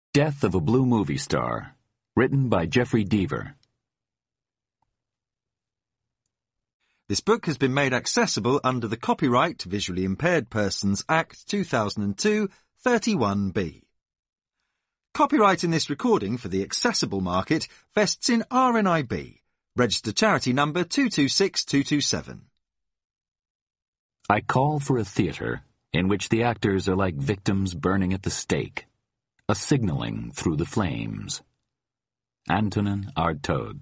Death of a Blue Movie Star, written by Jeffrey Deaver. This book has been made accessible under the Copyright Visually Impaired Persons Act 2002, 31B. Copyright in this recording for the accessible market vests in RNIB, registered charity number 226227. I call for a theater in which the actors are like victims burning at the stake, a signaling through the flames. Antonin Artaud.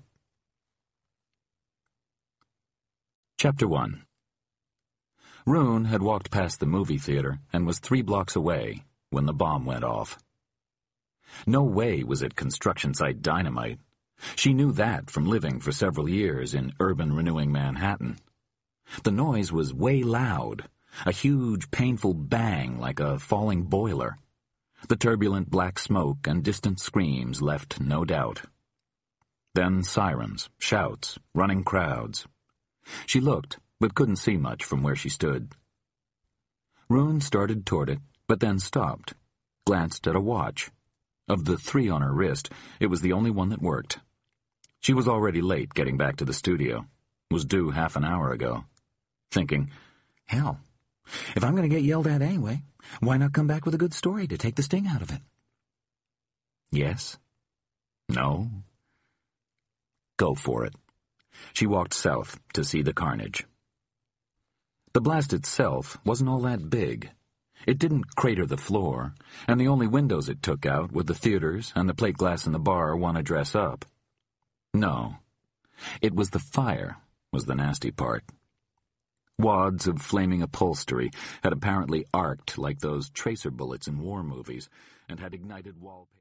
Chapter 1. Rune had walked past the movie theater and was 3 blocks away when the bomb went off. No way was it construction site dynamite. She knew that from living for several years in urban renewing Manhattan. The noise was way loud, a huge painful bang like a falling boiler. The turbulent black smoke and distant screams left no doubt. Then sirens, shouts, running crowds. She looked, but couldn't see much from where she stood. Rune started toward it, but then stopped, glanced at a watch. Of the 3 on her wrist, it was the only one that worked. She was already late getting back to the studio, was due half an hour ago. Thinking, hell, if I'm going to get yelled at anyway, why not come back with a good story to take the sting out of it? Yes? No? Go for it. She walked south to see the carnage. The blast itself wasn't all that big. It didn't crater the floor, and the only windows it took out were the theaters and the plate glass in the bar one address up. No. It was the fire was the nasty part. Wads of flaming upholstery had apparently arced like those tracer bullets in war movies and had ignited wallpaper.